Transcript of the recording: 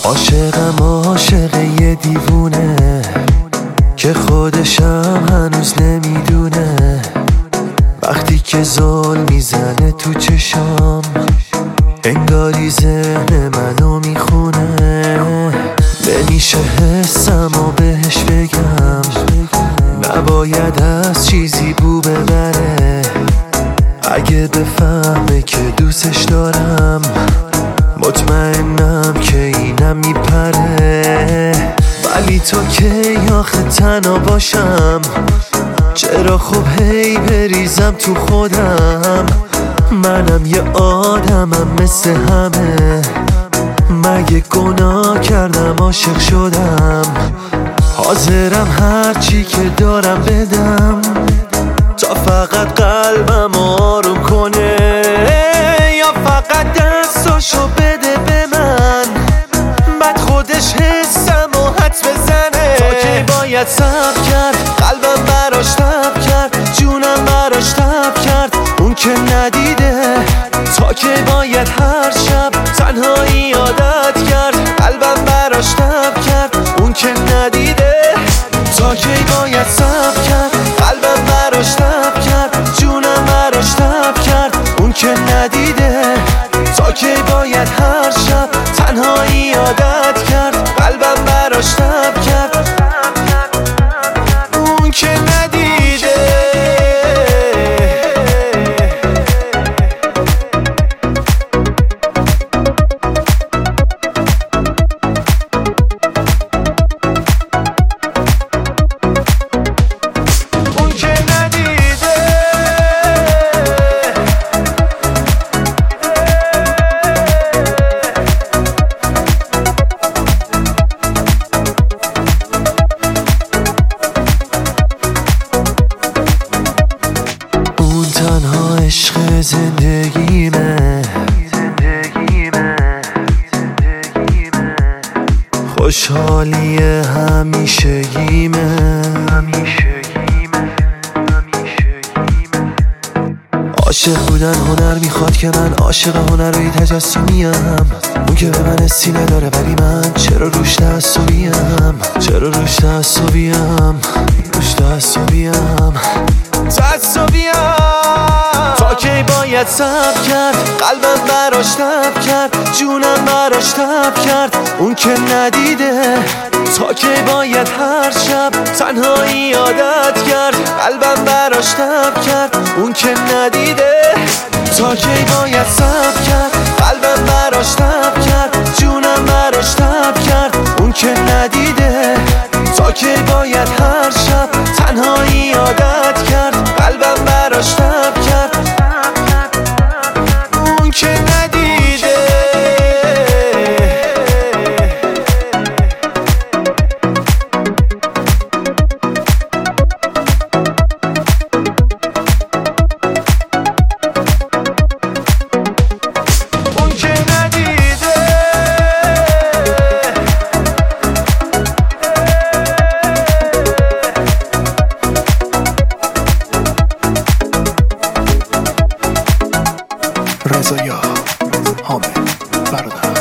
عاشق یه دیوونه که خودشم هنوز نمیدونه. وقتی که زل میزنه تو چشام انگاری ذهن منو میخونه. نمیشه حسمو بهش بگم، نباید از چیزی بو ببره. اگه بفهمه که دوستش دارم مطمئنم که اینم میپره. ولی تو که آخه تنها باشم، چرا خب هی بریزم تو خودم. منم یه آدمم مثل همه، مگه گناه کردم عاشق شدم؟ حاضرم هرچی که دارم بدم تا فقط قلبم آروم کنه. یا فقط دستاشو بده به من، بعد خودش حسم و حدس بزنه. تا که باید صبر کرد، قلبم براش تب کرد، جونم براش تب کرد، اون که ندیده. تا که باید هر شب تنهایی عادت کرد، قلبم براش تب کرد، اون که ندیده. تا که باید صبر کرد، قلبم براش تب کرد، جونم براش تب کرد، اون که ندیده. تا که باید هر شب تنهایی عادت کرد، قلبم براش تب کرد، اون که ندیده. تنها عشق زندگیمه، خوشحالی همیشگیمه. عاشق بودن هنر میخواد که من عاشق هنرهای تجسمیم. اون که به من سینه داره ولی من چرا روش تعصبیم؟ چرا روش تعصبیم؟ روش تعصبیم. تا که باید صبر کرد، قلبم براش تب کرد، جونم براش تب کرد، اون که ندیده. تا که باید هر شب تنهایی عادت کرد، قلبم براش تب کرد، اون که ندیده. تا که باید صبر کرد، قلبم براش تب کرد، جونم براش تب کرد، اون که ندیده. تا که باید هر شب تنهایی عادت کرد، قلبم براش تب کرد، اون که ندیده. اون که ندیده. رضا حامد برادر